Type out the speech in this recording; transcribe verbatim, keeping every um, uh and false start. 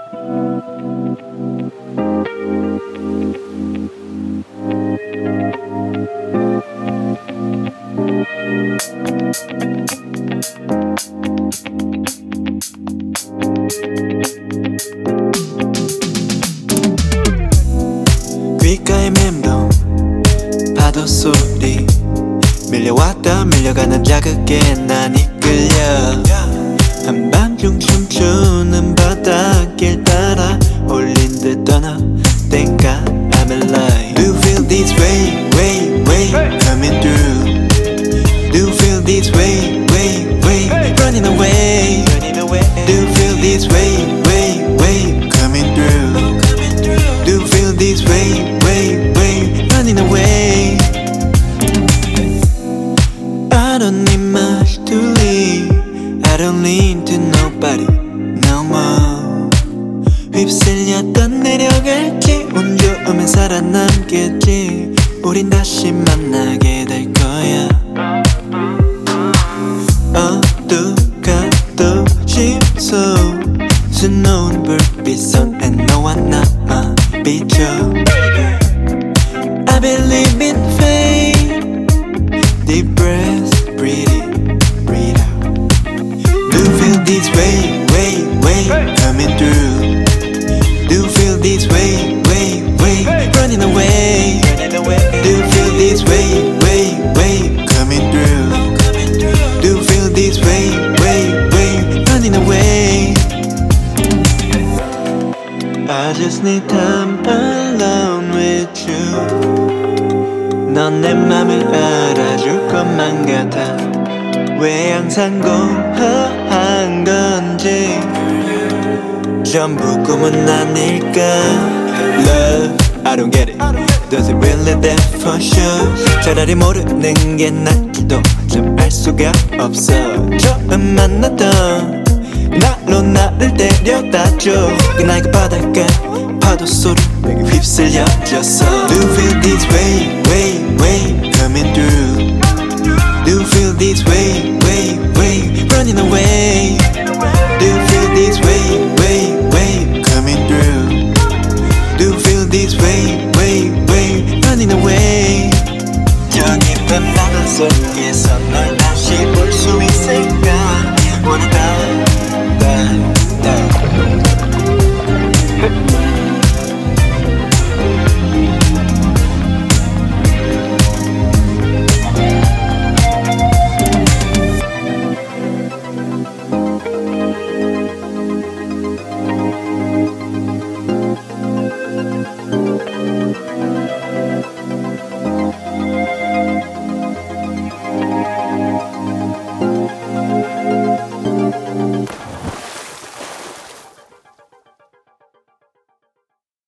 귓가에 맴돈 파도 소리 밀려왔다 밀려가는 자극에 난 이끌려 한밤중 춤추는 바닷길 따라 홀린 듯 떠나 Thank God I'm alive. Do you feel this way, way, way coming through? Do you feel this way, way, way running away? Do you feel this way, way, way coming through? Do you feel this way, way, way running away? I don't need much to leave. I don't lean to nobody no more. 휩쓸렸던 내려갈지 운 좋으면 살아남겠지. 우린 다시 만나게 될 거야. 어두가도 심소 수놓은 불빛 손에 너와 나만 비춰. I believe in fate. Deep breath, breathe in, breathe out. Do you feel this way, way, way coming through? Do you feel this way, way, way running away? Do you feel this way, way, way coming through? Do you feel this way, way, way running away? I just need time alone with you. 넌 내 맘을 알아줄 것만 같아. 왜 항상 고요한 건지 전부 꿈은 아닐까. Love, I don't get it. Does it really that for sure? 차라리 모르는 게 나을지도 좀 알 수가 없어. 처음 만났던 날로 나를 데려다줘. 그날 그 바닷가 파도 소리 내게 휩쓸려졌어. Do you feel this way, way, way coming through? Do you feel this way, way, way running away?